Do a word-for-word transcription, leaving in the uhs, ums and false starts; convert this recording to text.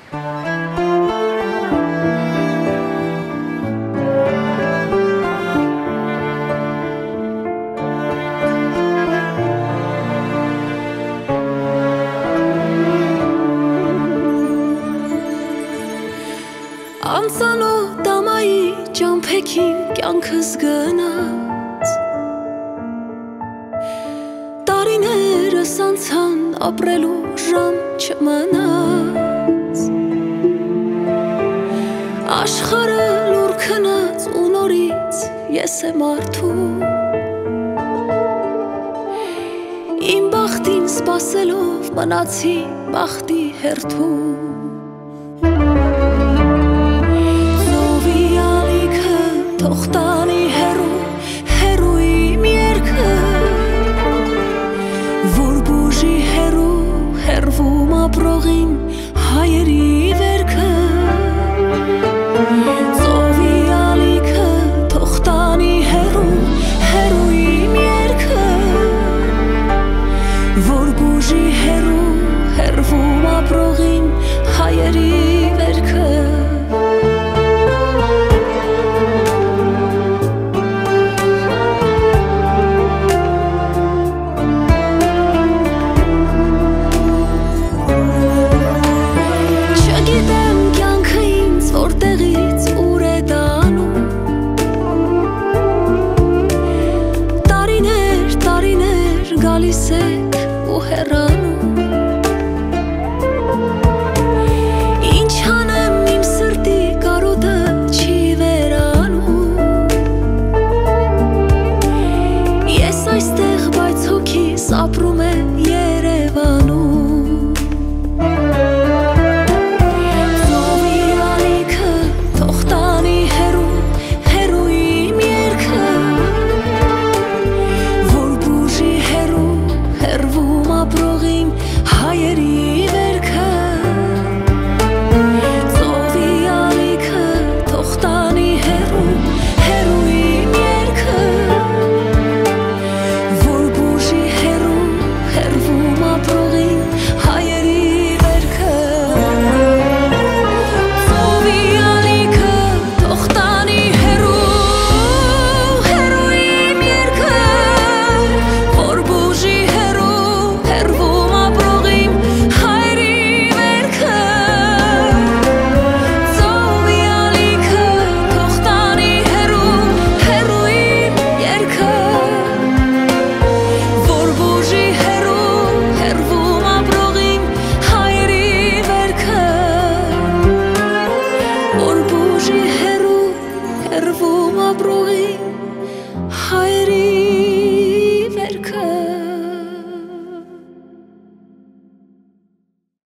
Անծանոթ ամայի ճամփեքին կյանքս գնաց, տարիներս անցան, ապրելու ժամ չմնաց, աշխարհը լուր քնած ու նորից ես եմ արթուն, իմ բախտին սպասելով մնացի բախտի հերթում. Թողտանի հերու, հերու իմ երգը, որ բուժի հերու, հերվում ապրողին հայերի վերքը. Ծովի ալիքը, թողտանի հերու, հերու իմ երգը, որ բուժի հերու, հերվում ապրողին հայերի վերքը. Գալիս եք ու հեռանում, ինչ անեմ իմ սրտի կարոտը չի վերանում, ես այստեղ բայց հոգիս ապրում է Երևանում. Ծովի ալիքը, թողտանի հերու, հերու իմ երգը, հերվում ապրողին հայերի վերքը. Ծովի ալիքը, թողտանի հերու, հերու իմ երգը, որ բուժի հերու, հերվում ապրողին հայերի վերքը. Ծովի ալիքը, թողտանի հերու, հերու իմ երգը, որ բուժի հերվում ապրողին հայերի վերքը. Ծովի ալիքը, թողտանի հերու, հերու իմ երգը, որ բուժի հերու, հերվում ապրողին հայերի վերքը, որ բուժի հերու, հերվում ապրողին